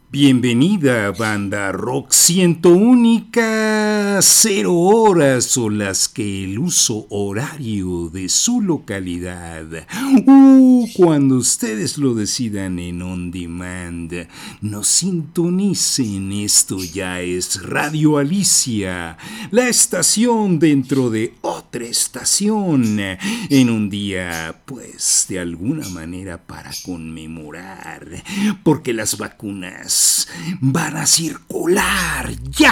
Bienvenida, banda rock 101, 0 horas son las que el uso horario de su localidad. Cuando ustedes lo decidan en On Demand, nos sintonicen. Esto ya es Radio Alicia, la estación dentro de otra estación, en un día, pues, de alguna manera para conmemorar, porque las vacunas van a circular ya.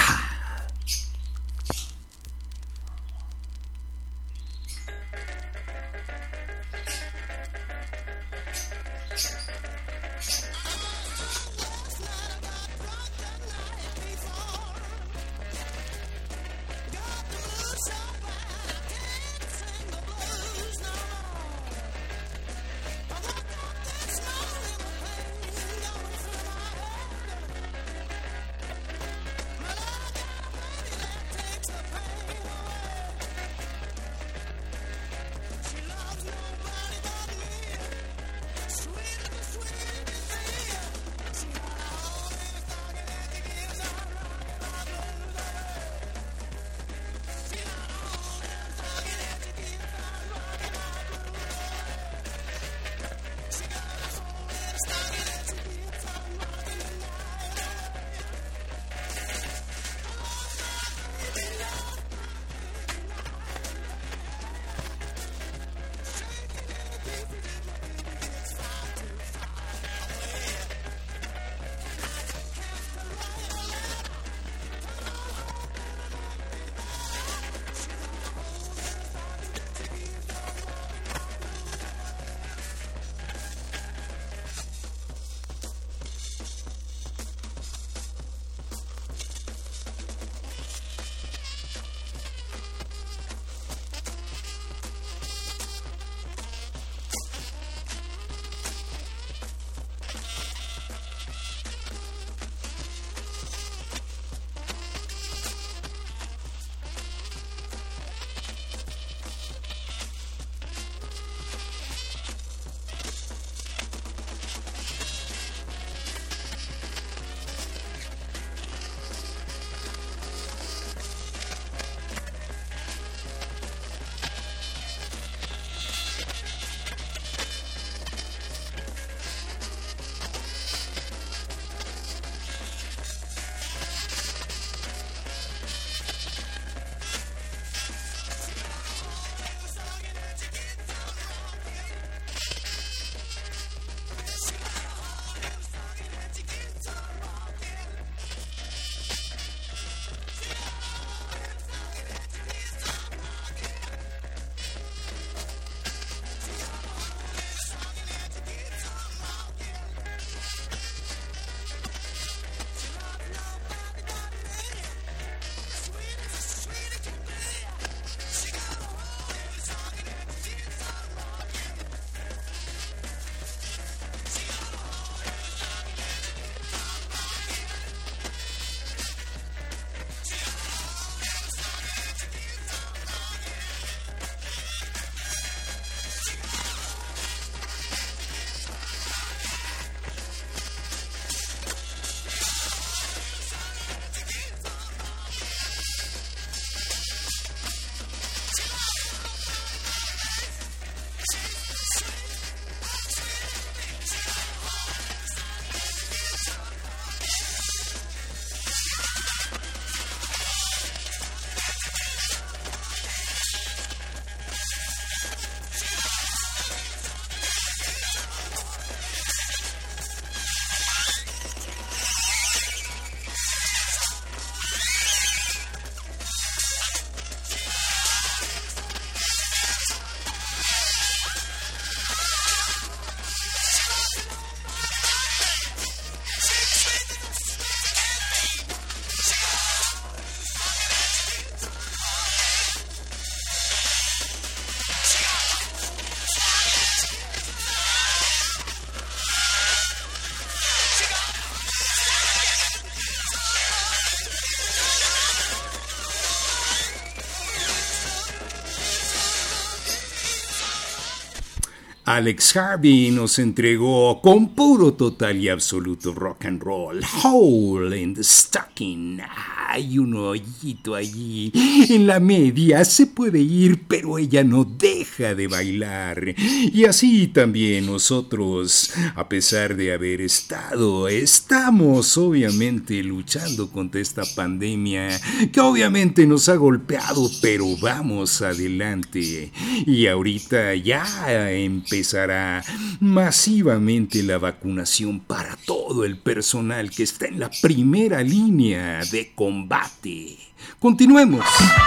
Alex Harvey nos entregó con puro, total y absoluto rock and roll, Hole in the Stocking. Hay un hoyito allí en la media, se puede ir, pero ella no deja de bailar. Y así también nosotros, a pesar de haber estamos obviamente luchando contra esta pandemia que obviamente nos ha golpeado, pero vamos adelante. Y ahorita ya empezará masivamente la vacunación para todo el personal que está en la primera línea de combate. Continuemos.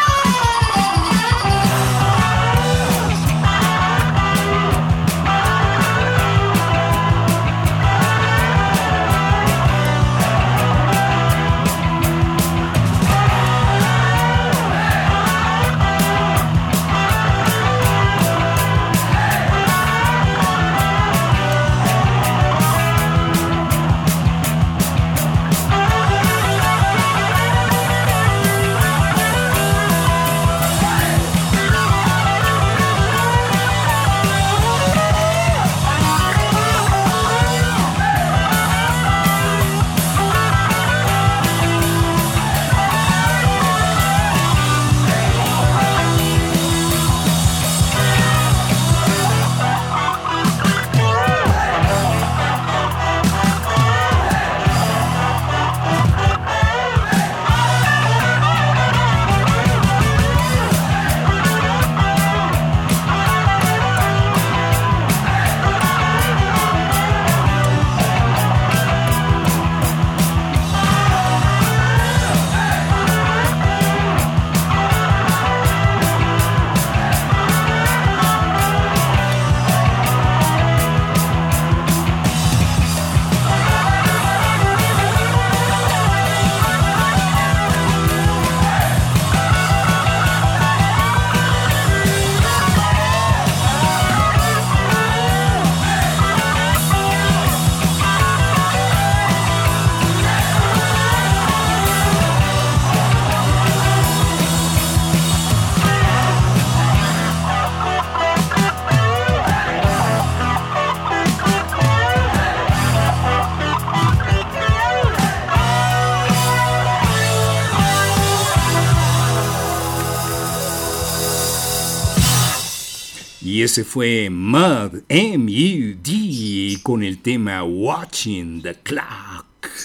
Y ese fue Mud, M-U-D, con el tema Watching the Clock,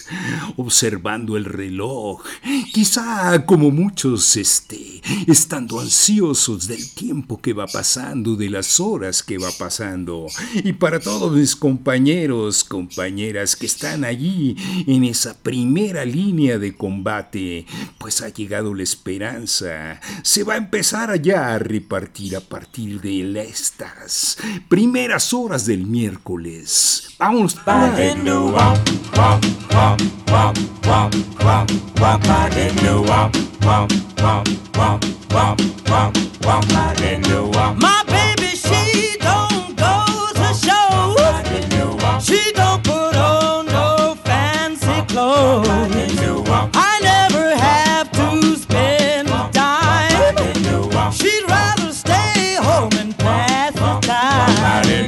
observando el reloj, quizá como muchos estando ansiosos del tiempo que va pasando, de las horas que va pasando. Y para todos mis compañeros, compañeras que están allí en esa primera línea de combate, pues ha llegado la esperanza. Se va a empezar ya a repartir a partir de estas primeras horas del miércoles. Vamos. My baby, she don't go to shows. She don't put on no fancy clothes. I never have to spend a dime. She'd rather stay home and pass the time.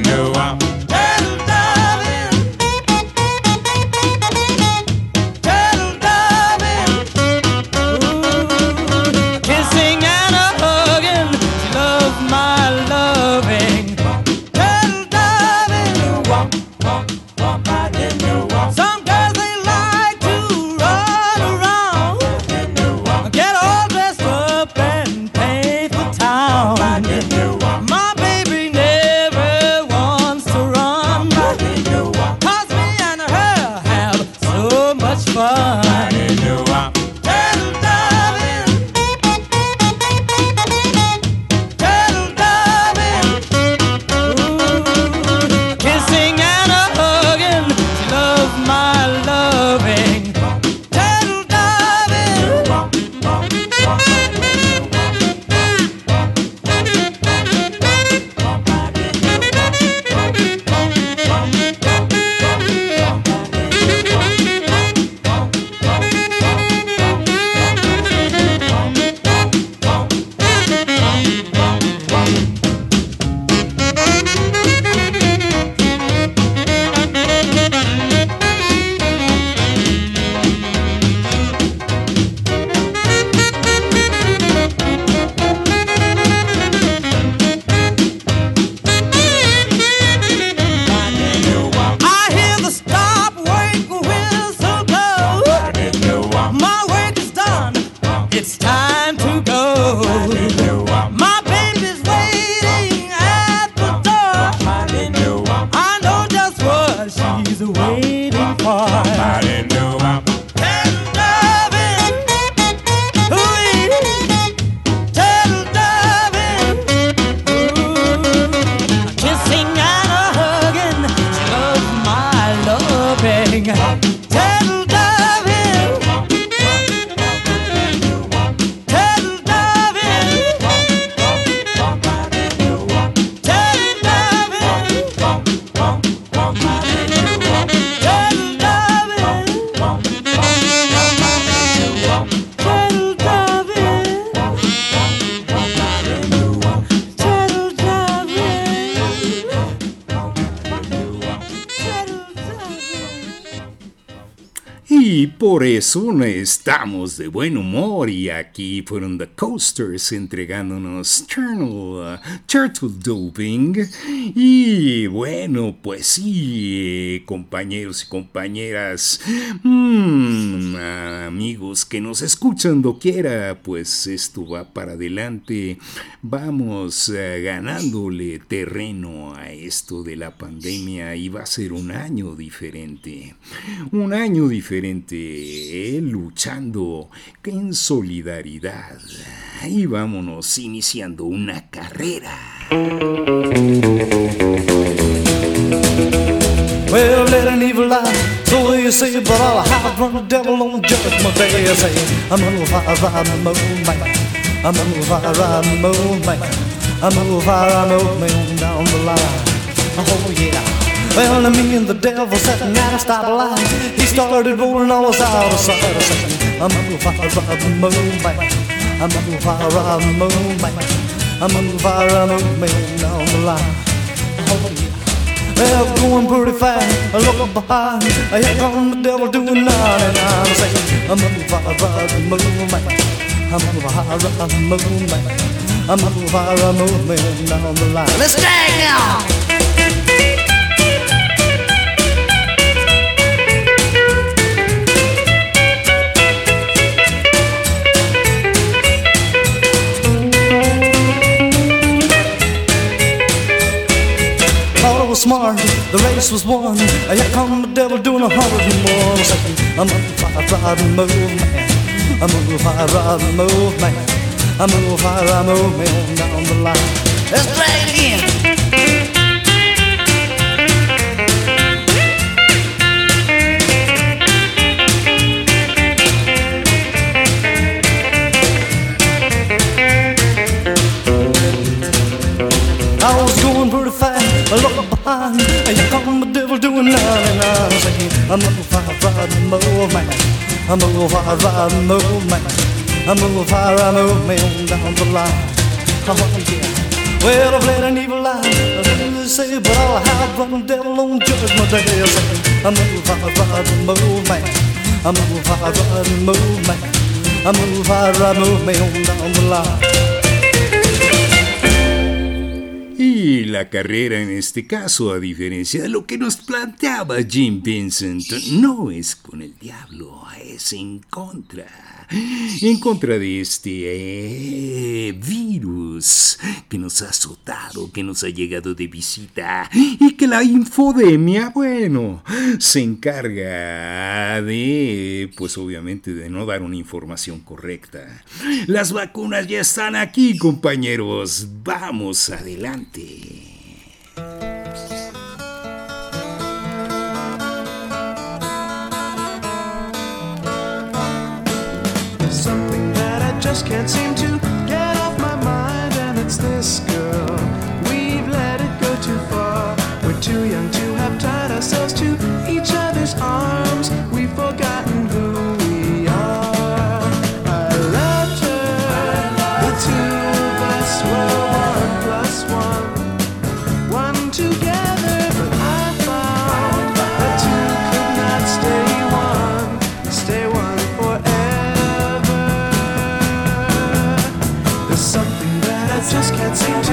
Y por eso estamos de buen humor y aquí fueron The Coasters entregándonos Turtle Doping. Y bueno, pues sí, compañeros y compañeras, amigos que nos escuchan doquiera, pues esto va para adelante. Vamos ganándole terreno a esto de la pandemia y va a ser un año diferente. Un año diferente, luchando en solidaridad. Y vámonos iniciando una carrera. Well, let an evil lie, so you say, but I'll hide from the devil on judgment day. I say, I'm a fire riding moon man, I'm a fire riding moon man, I'm a fire moving down the line. Oh yeah. Well, me and the devil sitting at a stoplight. He started rolling all us out of sight. I said, I'm a fire riding moon man, I'm a fire riding moon man, I'm a fire moving down the line. Oh yeah. Well, going pretty fast, I look behind. Here come the devil doing 99. I'm saying, I'm a fire riding moon man, I'm a fire riding moon man, I'm a fire moving down the line. Let's drag now. Smart, the race was won. Here come the devil doing 100 more. Saying, I'm a fire riding move man, I'm a fire riding move man, I'm a fire moving down the line. Let's play it again. I was going pretty fast, I look behind. Here come the devil doing 99. Saying, I'm a fire riding move man, I'm a fire riding move man, I'm a fire moving down the line. Oh yeah. Well, I've let an evil lie, they say, but I'll hide from the devil on judgment day. Saying, I'm a fire riding move man, I'm a fire riding move man, I'm a fire moving down the line. Y la carrera en este caso, a diferencia de lo que nos planteaba Jim Vincent, no es con el diablo, es en contra de este virus que nos ha azotado, que nos ha llegado de visita y que la infodemia, bueno, se encarga de, pues obviamente, de no dar una información correcta. Las vacunas ya están aquí, compañeros, vamos adelante. Just can't seem to get off my mind, and it's this girl. We've let it go too far. We're too young to have tied ourselves to each other's arms. We've forgotten who we are. I loved her. The two of us were 1 + 1, 1 together. But I found that two could not stay one forever. Something that I just can't seem to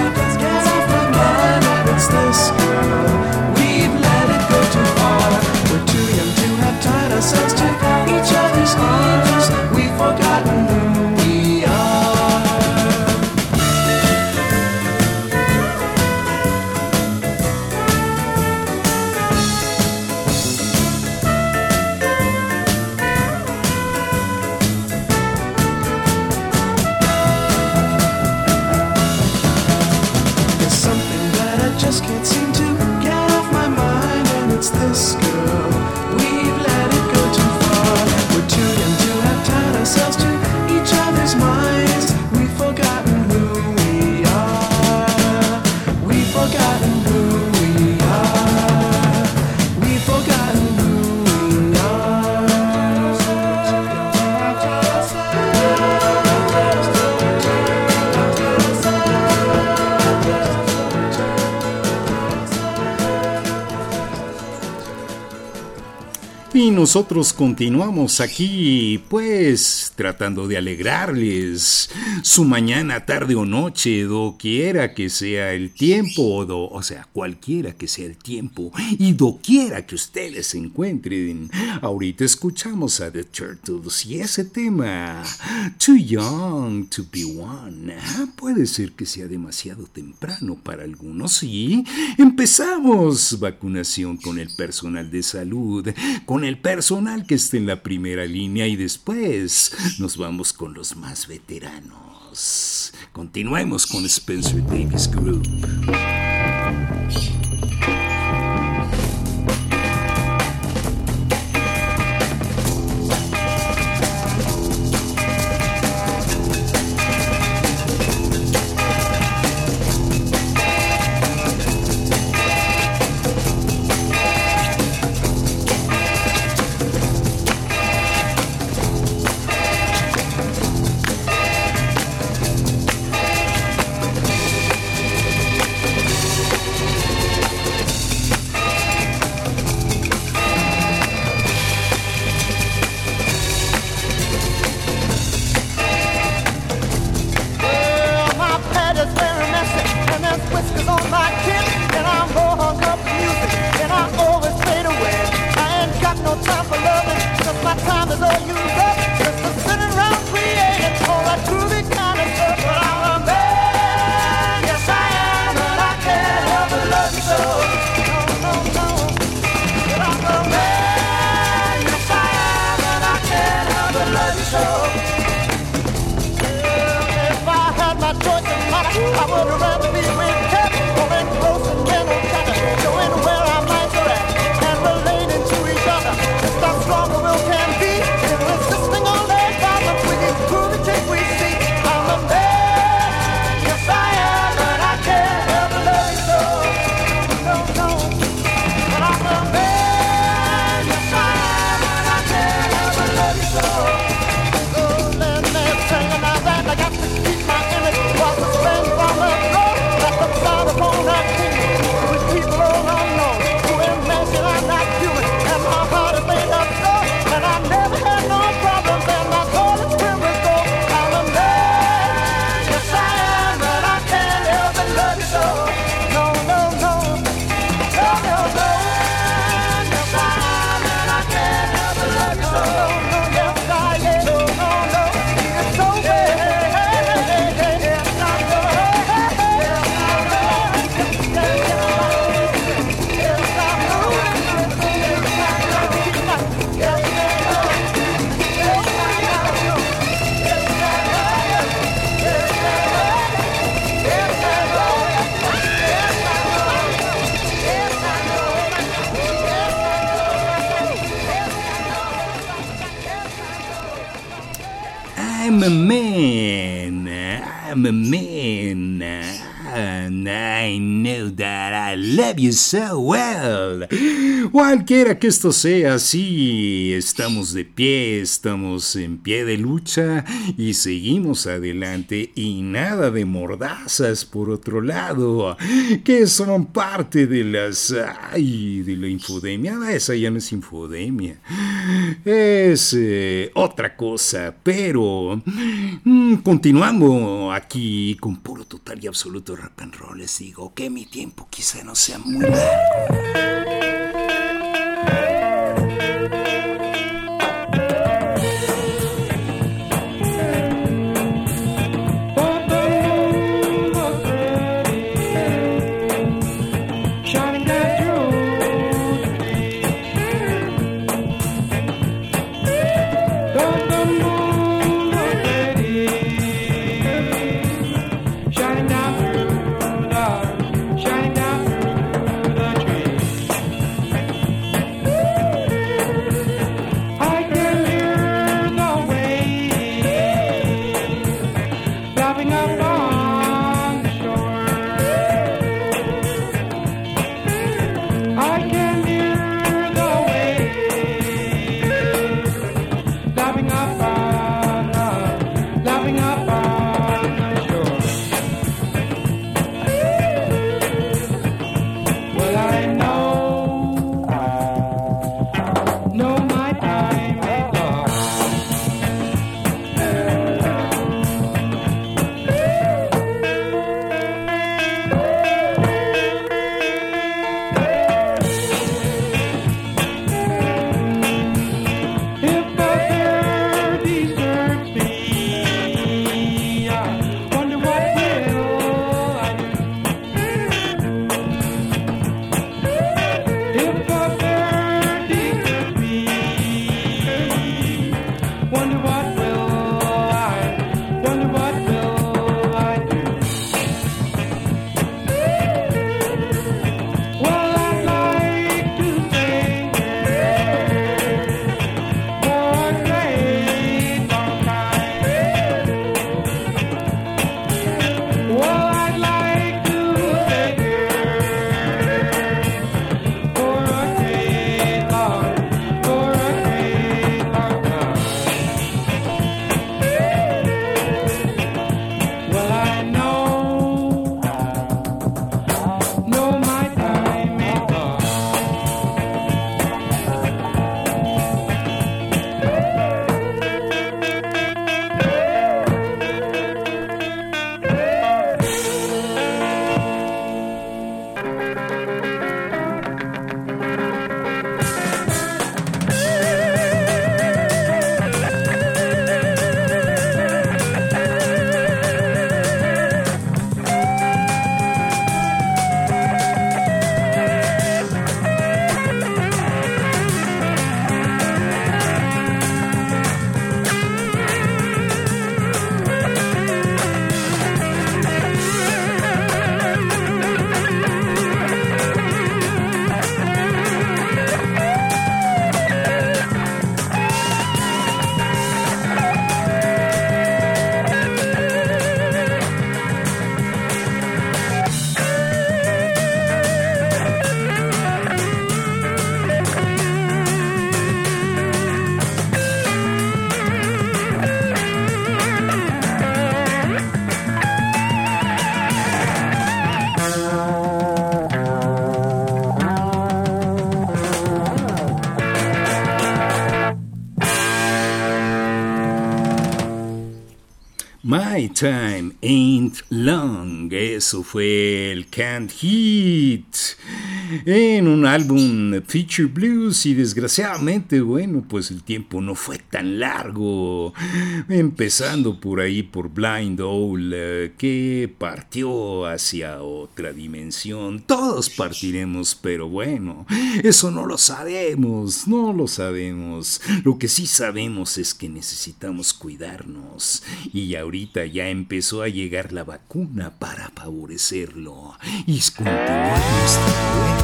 Y nosotros continuamos aquí, pues, tratando de alegrarles su mañana, tarde o noche, doquiera que sea el tiempo, o sea, cualquiera que sea el tiempo, y doquiera que ustedes se encuentren. Ahorita escuchamos a The Turtles y ese tema, Too Young to Be One. Puede ser que sea demasiado temprano para algunos, y empezamos vacunación con el personal de salud, con el personal que esté en la primera línea, y después nos vamos con los más veteranos. Continuemos con Spencer Davis Group. I'm a man, and I know that I love you so well. Cualquiera que esto sea, sí, estamos de pie, estamos en pie de lucha y seguimos adelante, y nada de mordazas por otro lado, que son parte de de la infodemia. Esa ya no es infodemia, es otra cosa, pero continuando aquí con puro, total y absoluto rock and roll, les digo que mi tiempo quizá no sea muy largo. Wonder what will I, wonder what will I do? Well, I'd like to stay here for a great long time. Well, I'd like to stay here for a great long time. Well, I know my time is gone. My Time Ain't Long, eso fue el Canned Heat en un álbum Feature Blues, y desgraciadamente, bueno, pues el tiempo no fue tan largo, empezando por ahí por Blind Owl, que partió hacia otra dimensión. Todos partiremos, pero bueno, eso no lo sabemos. Lo que sí sabemos es que necesitamos cuidarnos, y ahorita ya empezó a llegar la vacuna para favorecerlo y continuar nuestra vuelta.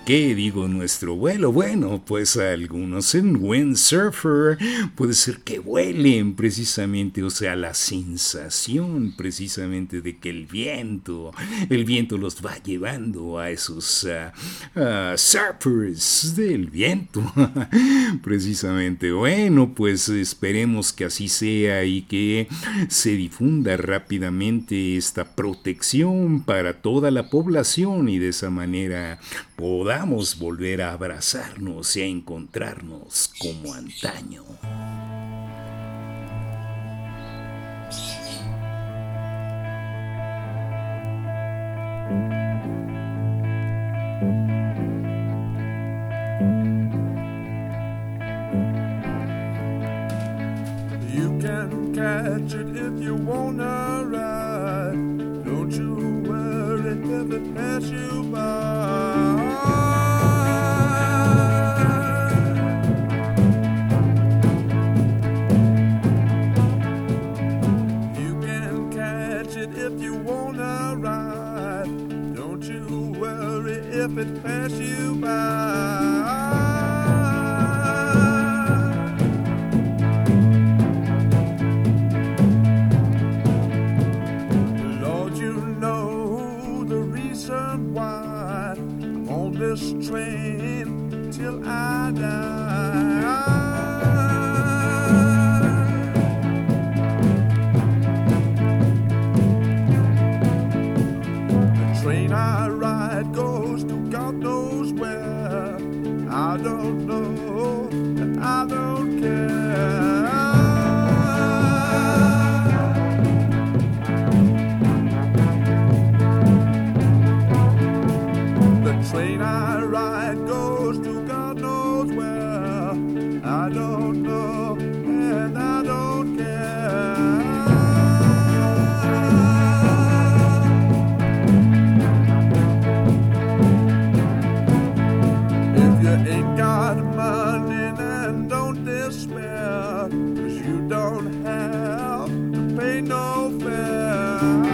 qué digo nuestro vuelo? Bueno, pues algunos en windsurfer puede ser que vuelen precisamente, o sea, la sensación precisamente de que el viento los va llevando a esos surfers del viento. Precisamente, bueno, pues esperemos que así sea y que se difunda rápidamente esta protección para toda la población y de esa manera podamos volver a abrazarnos y a encontrarnos como antaño. You can catch it if you wanna ride. Don't you worry if it pass you by. You can catch it if you wanna ride. Don't you worry if it pass you by. This train till I die. The train I ride goes to God knows where. I don't know, and I don't care. Train I ride goes to God knows where. I don't know and I don't care. If you ain't got money, then don't despair, 'cause you don't have to pay no fare.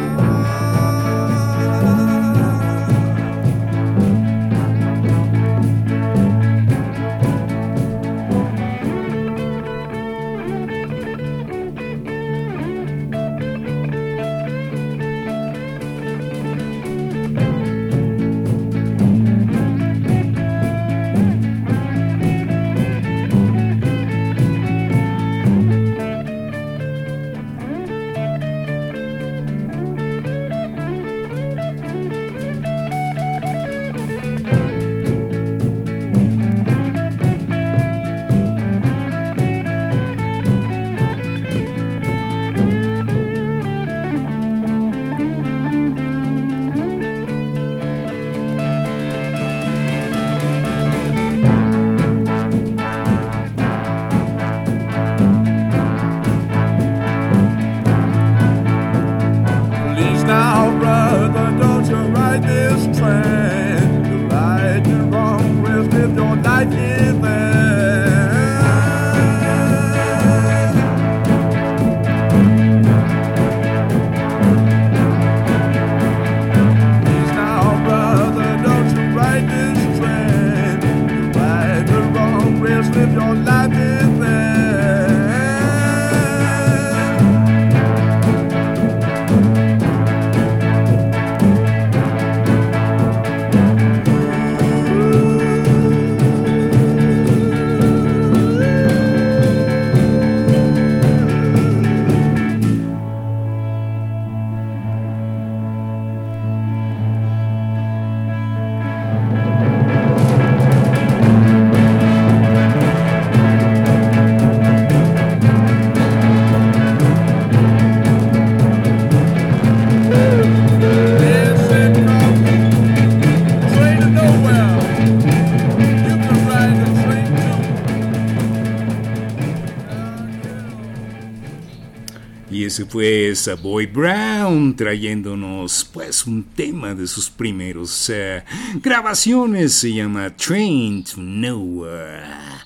Ese fue Savoy Brown trayéndonos pues un tema de sus primeros grabaciones. Se llama Train to Nowhere,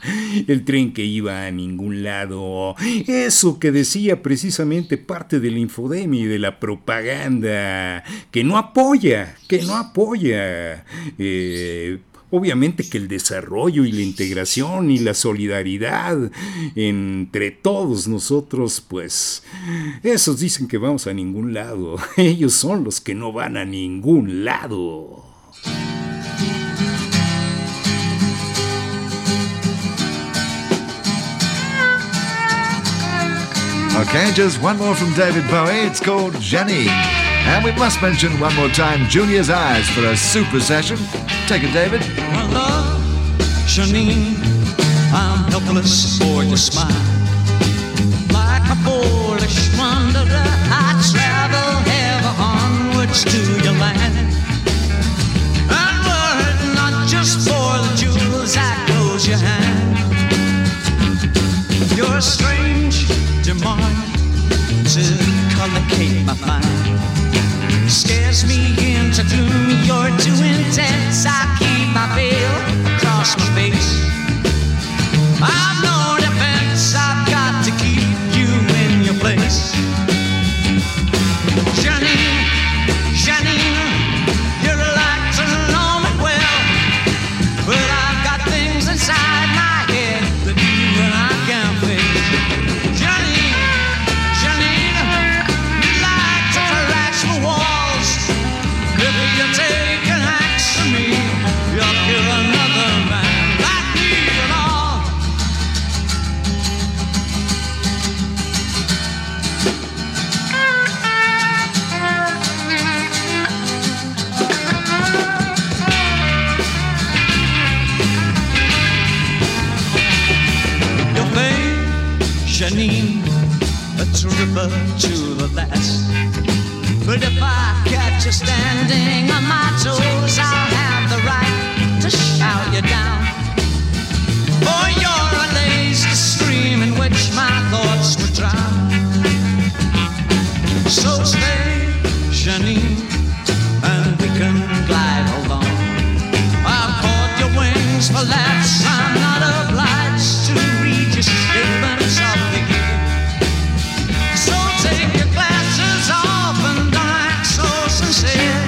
el tren que iba a ningún lado. Eso que decía precisamente parte del infodemia y de la propaganda que no apoya Obviamente que el desarrollo y la integración y la solidaridad entre todos nosotros, pues, esos dicen que vamos a ningún lado. Ellos son los que no van a ningún lado. Okay, just one more from David Bowie. It's called Janine. And we must mention one more time Junior's Eyes for a super session. Take it, David. My love, Janine, I'm helpless for your smile. Like a foolish wanderer, I travel ever onwards to your land. And were it not just for the jewels I close your hand, you're strange demand to collocate my mind. Scares me into gloom, you're too intense. I keep my veil across my face. I've no defense, I've got to keep you in your place. Janine, Janine, you're like to know me well, but I've got things inside my head that you and I can't face. Janine, Janine, you like to collapse my walls. If you take an axe from me, you'll kill another man like me and all. Your fame, Janine, a tripper to the last. But if I catch you standing on my toes, I'll have the right to shout you down. For you're a lazy stream in which my thoughts would drown. So stay, Janine, and we can glide along. I've caught your wings for laughs, I'm not obliged to read your statements of the year. So take your glasses off and don't act so sincere.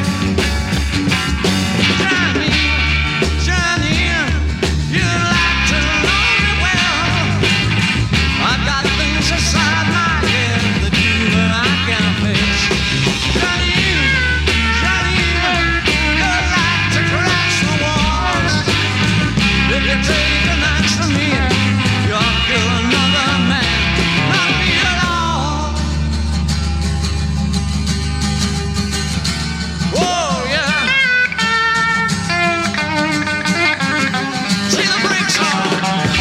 Janine, Janine, you like to know me well. I've got things inside my head that you and I can't face. Janine, Janine, you like to crash the walls. If you take an axe from me, you'll kill another man, not me at all. Whoa, yeah. See the brakes on.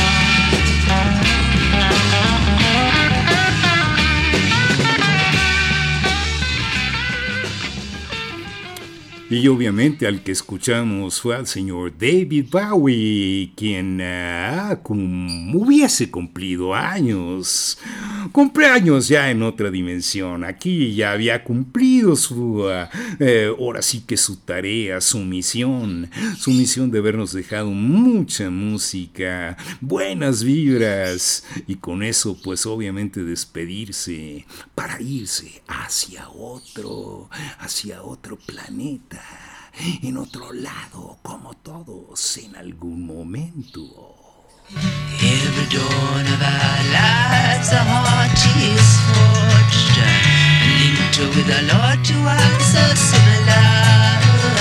Y obviamente al que escuchamos fue al señor David Bowie, quien hubiese cumplido años. Cumpleaños ya en otra dimensión. Aquí ya había cumplido su, ahora sí que su tarea, su misión de habernos dejado mucha música, buenas vibras, y con eso pues obviamente despedirse para irse hacia otro planeta, en otro lado, como todos en algún momento. Every dawn of our lives, a heart is forged, linked with a Lord to us so similar.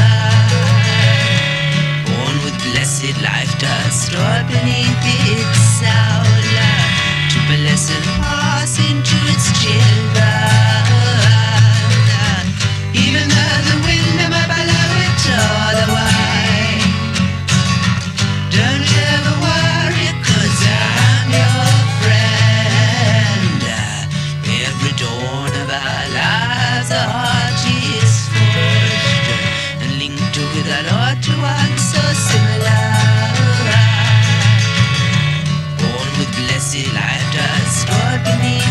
Born with blessed life dust stored beneath its soul, to blessed pass into its children. Even though the wind might blow it all away, don't ever worry, 'cause I'm your friend. Every dawn of our lives, a heart is forged and linked with a Lord to one so similar. Born with blessed life dust stored beneath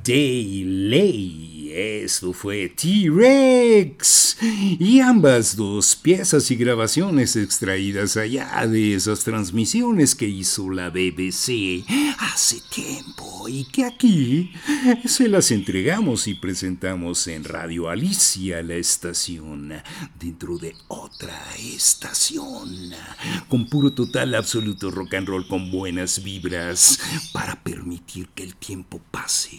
Day Lay. Esto fue T-Rex. Y ambas dos piezas y grabaciones extraídas allá de esas transmisiones que hizo la BBC hace tiempo y que aquí se las entregamos y presentamos en Radio Alicia, la estación, dentro de otra estación, con puro total absoluto rock and roll con buenas vibras para permitir que el tiempo pase.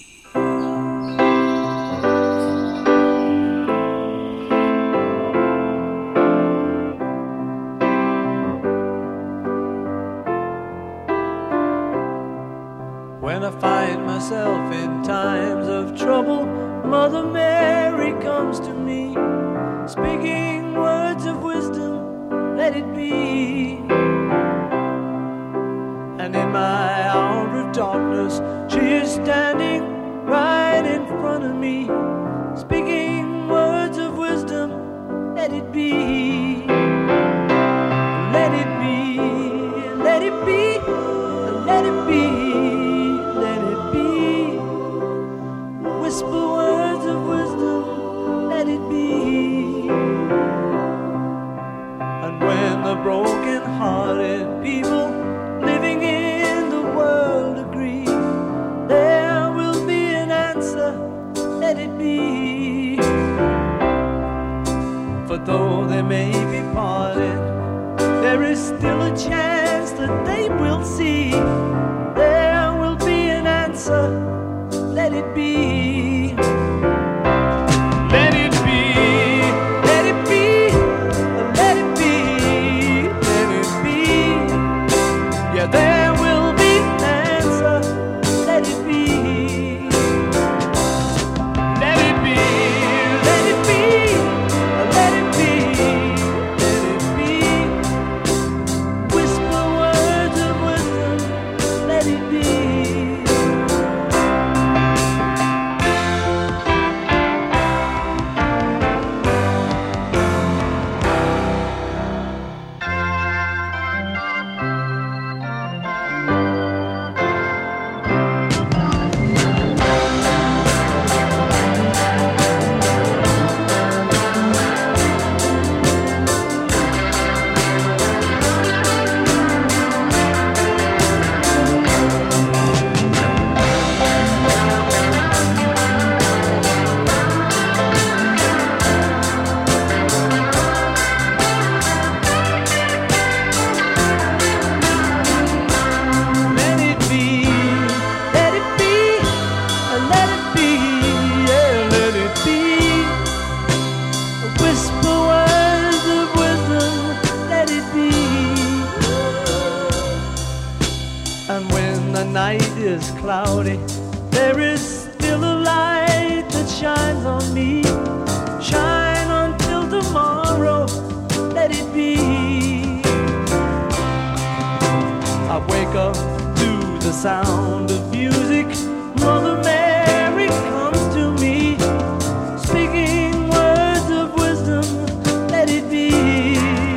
When I find myself in times of trouble, Mother Mary comes to me, speaking words of wisdom, let it be. And in my hour of darkness, she is standing right in front of me, speaking words of wisdom, let it be. Let it be, let it be, let it be. Whisper words of wisdom, let it be. And when the broken-hearted people living in the world agree, there will be an answer, let it be. For though they may be parted, there is still a chance that they will see. There will be an answer, let it be. Let it be, let it be, let it be, let it be. Yeah, there will be an answer, let it be. Let it be, let it be, let it be, let it be. Whisper words of wisdom, let it be. Cloudy, there is still a light that shines on me. Shine until tomorrow, let it be. I wake up to the sound of music. Mother Mary comes to me, speaking words of wisdom, let it be.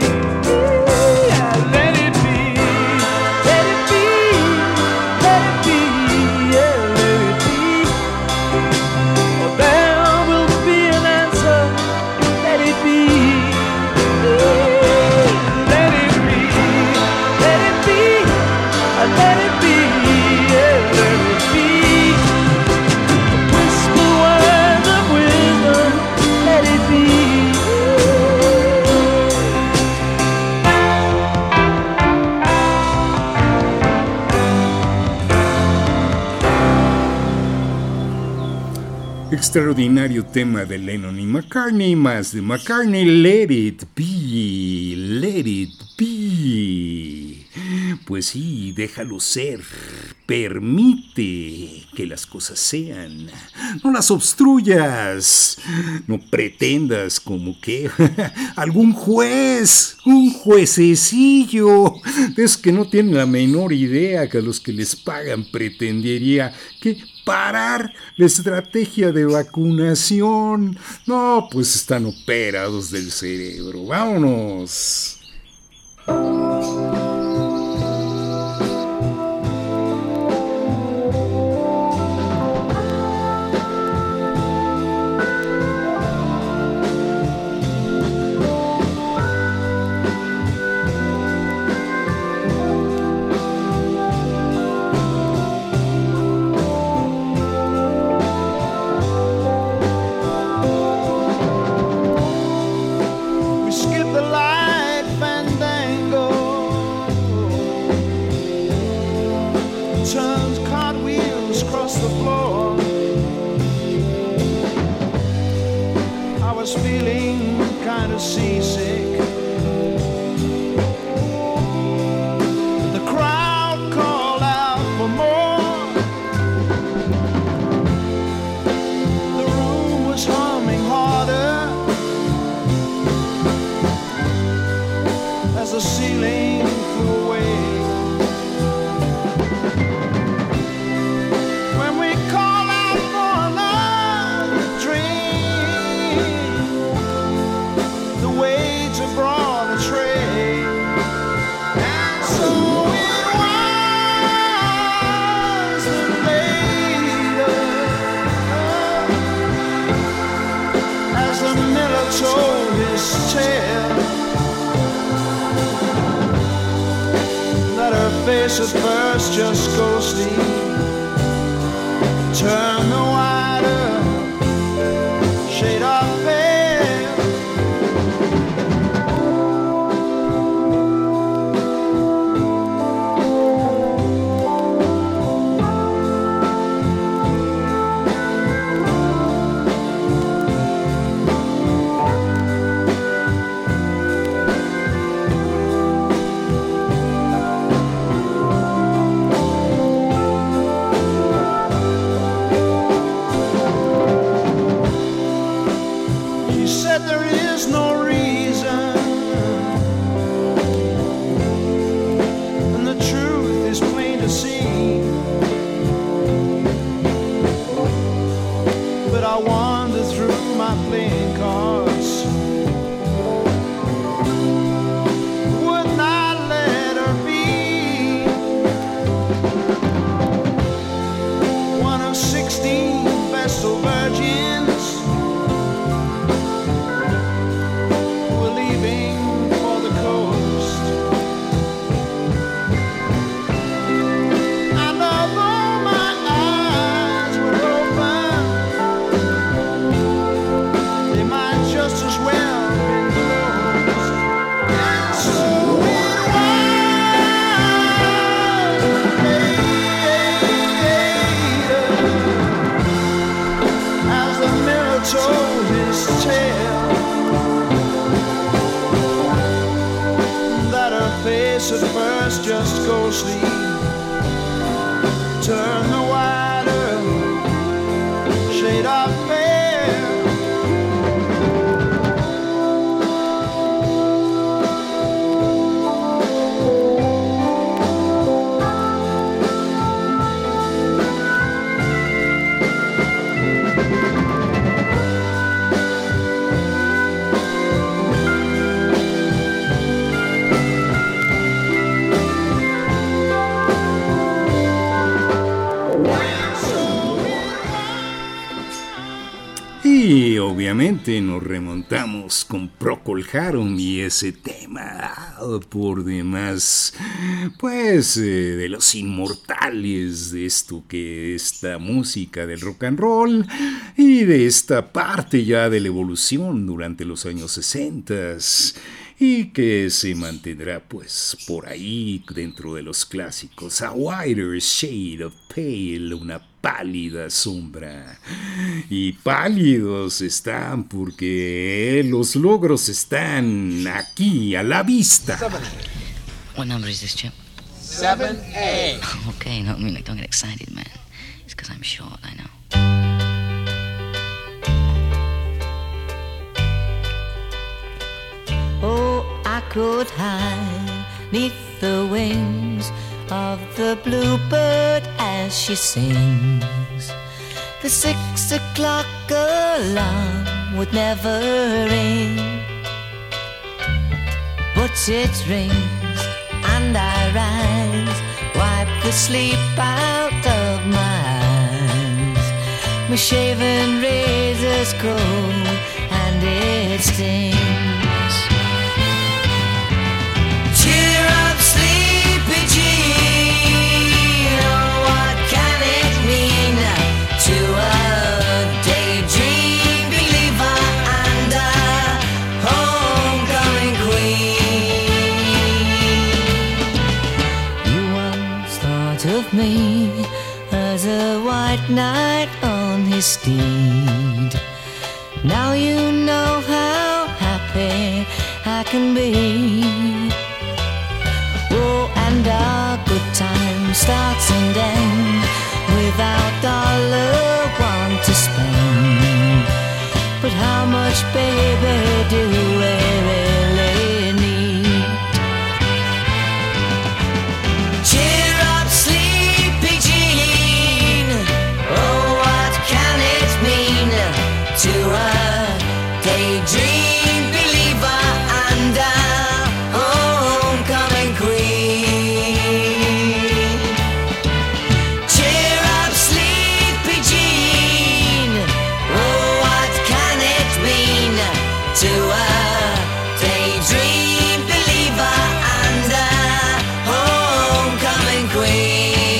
Extraordinario tema de Lennon y McCartney, más de McCartney, Let It Be, Let It Be. Pues sí, déjalo ser, permite que las cosas sean, no las obstruyas, no pretendas como que algún juez, un juececillo, es que no tienen la menor idea que a los que les pagan pretendería que parar la estrategia de vacunación. No, pues están operados del cerebro. ¡Vámonos! feeling kind of seasick. The crowd called out for more. The room was humming harder as the ceiling flew away. When we call out for another drink, the waiter brought a tray, and so it was that later, as the miller told his tale, that her face at first just ghostly turned the wider shade of pale. She said there is no reason, and the truth is plain to see. But I wander through my playing cards, would not let her be one of 16 Vestal virgins who were leaving for the coast. And although my eyes were open, they might just as well been closed. And so it was later, as the mirror told his tale, that her face at first just ghostly turned the wider shade of pale. Y obviamente nos remontamos con Procol Harum y ese tema por demás, pues de los inmortales de esto que esta música del rock and roll y de esta parte ya de la evolución durante los años 60 y que se mantendrá pues por ahí dentro de los clásicos. A Wider Shade of Pale, una pálida sombra. Y pálidos están porque los logros están aquí a la vista. What number is this, Chip? 7A. Okay, no, I mean, like, don't get excited, man. It's because I'm short, I know. Oh, I could hide neath the wings of the bluebird as she sings. The 6 o'clock alarm would never ring, but it rings and I rise, wipe the sleep out of my eyes. My shaven razor's cold and it stings. Cheer up, sleepy Jean. Oh, what can it mean to a daydream believer and a homecoming queen? You once thought of me as a white knight on his steed, Now you know how happy I can be. Oh, and our good time starts and ends without dollar one to spend. But how much, baby, do we really need? Cheer up, sleepy Jean. Oh, what can it mean to a daydream believer and a homecoming queen? Cheer up, sleepy Jean. Oh, what can it mean to a daydream believer and a homecoming queen?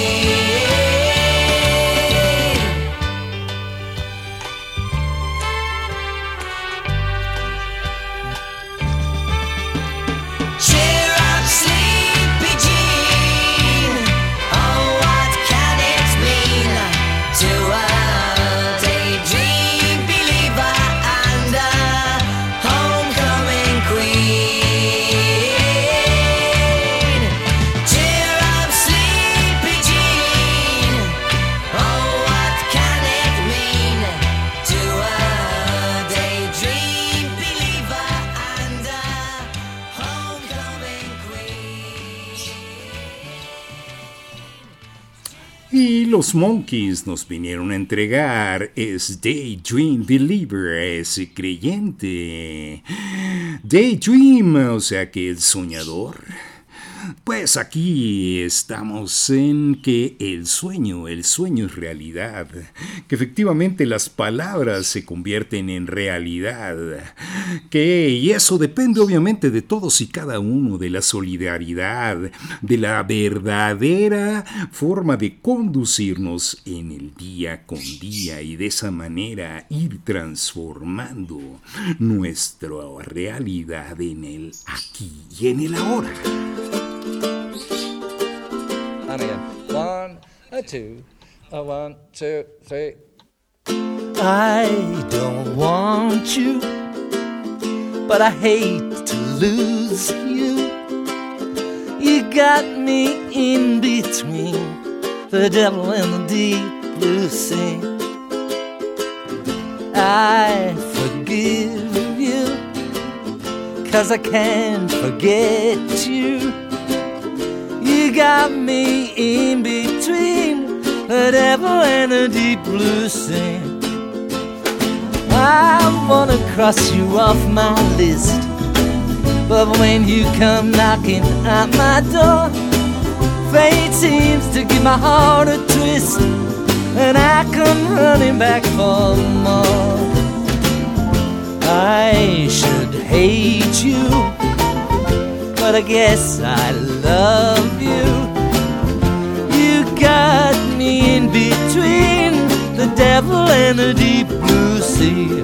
Cheer up, sleepy Jean. Oh, what can it mean to a daydream believer and a homecoming queen? Cheer up, sleepy Jean. Oh, what can it mean to a daydream believer and a homecoming queen? Y los Monkees nos vinieron a entregar es Daydream Believer, ese creyente. Daydream, o sea que el soñador. Pues aquí estamos en que el sueño es realidad, que efectivamente las palabras se convierten en realidad, y eso depende obviamente de todos y cada uno, de la solidaridad, de la verdadera forma de conducirnos en el día con día y de esa manera ir transformando nuestra realidad en el aquí y en el ahora. And again, 1, 2, 1, 2, 3. I don't want you, but I hate to lose you. You got me in between the devil and the deep blue sea. I forgive you, 'cause I can't forget you. You got me in between the devil and the deep blue sea. I wanna cross you off my list, but when you come knocking at my door, fate seems to give my heart a twist, and I come running back for more. I should hate you, but I guess I love you. You got me in between the devil and the deep blue sea.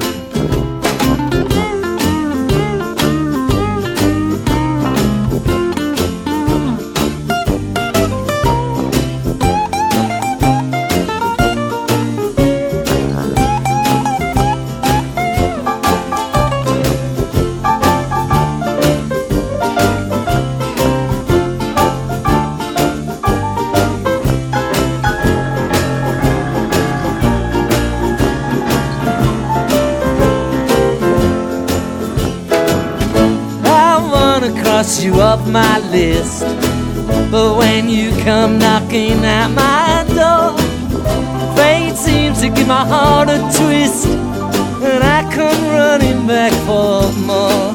Cross you off my list, but when you come knocking at my door, fate seems to give my heart a twist, and I come running back for more.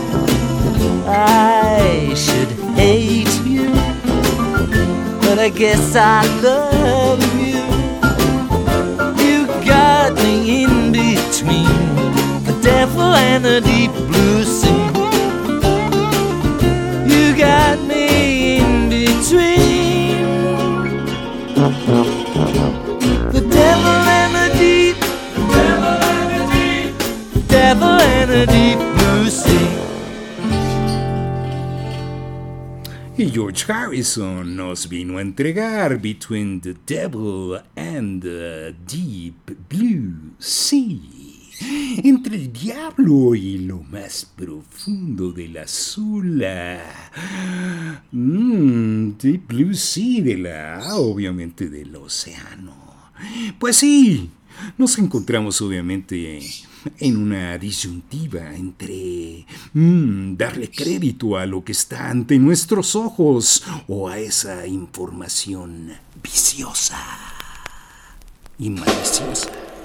I should hate you, but I guess I love you. You got me in between the devil and the deep blue sea. You got me in between the devil and the deep, devil and the deep blue sea. Y George Harrison nos vino a entregar Between the Devil and the Deep Blue Sea. entre el diablo y lo más profundo del azul. Deep Blue Sea, obviamente del océano. Pues sí, nos encontramos obviamente en una disyuntiva entre darle crédito a lo que está ante nuestros ojos o a esa información viciosa y maliciosa.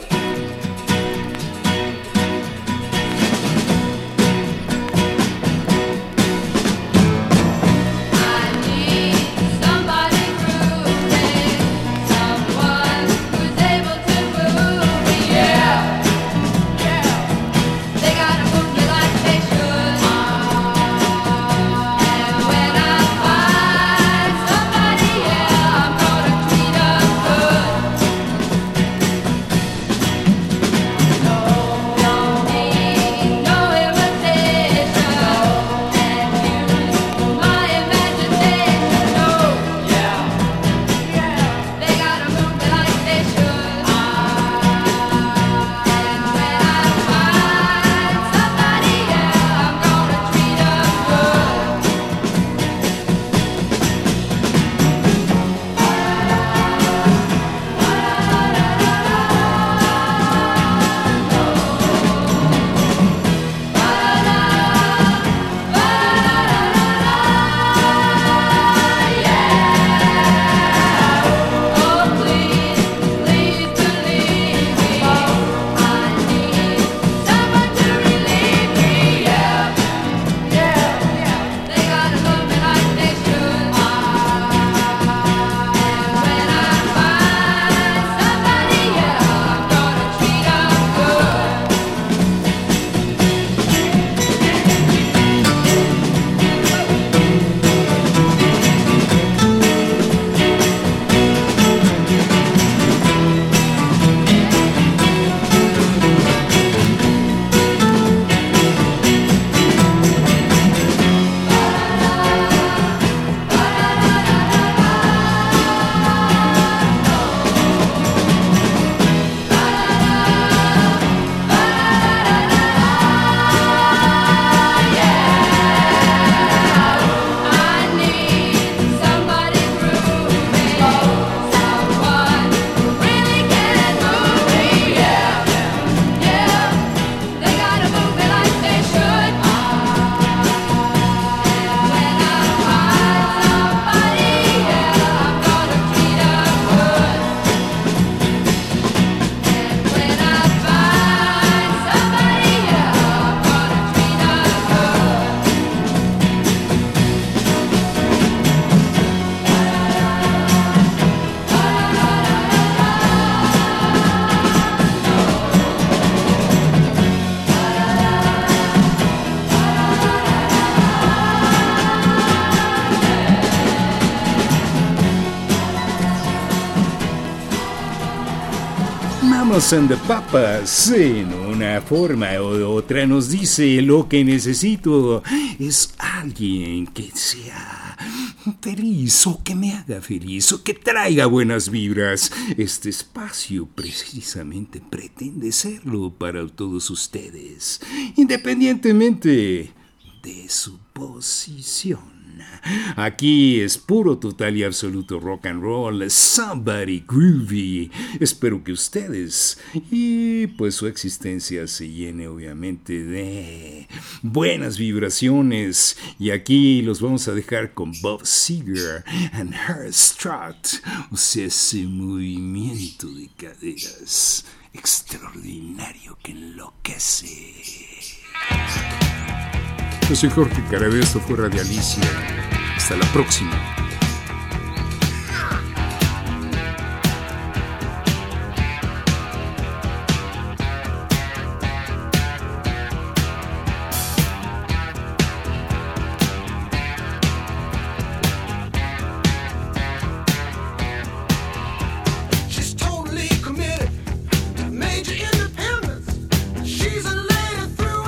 Mamas and the Papas, en una forma u otra nos dice: lo que necesito es alguien que sea feliz, o que me haga feliz, o que traiga buenas vibras. Este espacio precisamente pretende serlo para todos ustedes, independientemente de su posición. Aquí es puro, total y absoluto rock and roll, somebody groovy. Espero que ustedes y pues su existencia se llene obviamente de buenas vibraciones. Y aquí los vamos a dejar con Bob Seger and Her Strut, o sea, ese movimiento de caderas extraordinario que enloquece. Yo soy Jorge Carabeo, esto fue Radialicia. Hasta la próxima.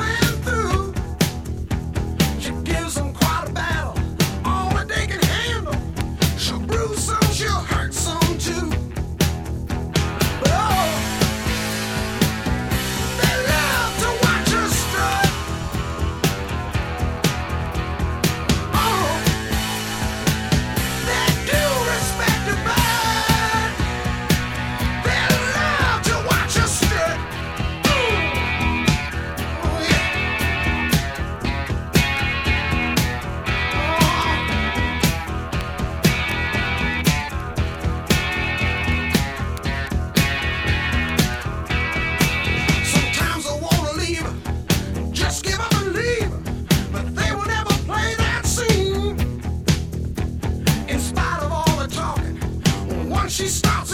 Gives them quite a battle, all that they can handle. she stops.